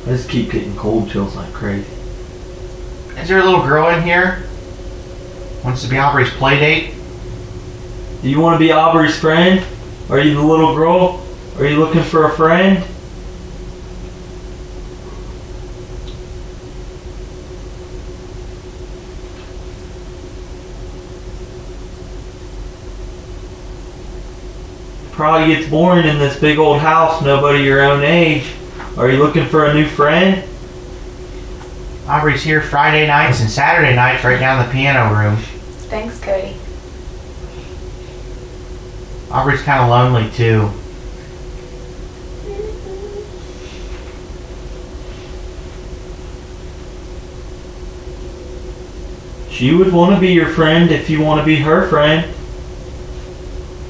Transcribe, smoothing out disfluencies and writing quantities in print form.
I just keep getting cold chills like crazy. Is there a little girl in here? Wants to be Aubrey's play date? Do you want to be Aubrey's friend? Are you the little girl? Are you looking for a friend? Probably gets boring in this big old house, nobody your own age. Are you looking for a new friend? Aubrey's here Friday nights and Saturday nights right down the piano room. Thanks, Cody. Aubrey's kind of lonely too. She would want to be your friend if you want to be her friend.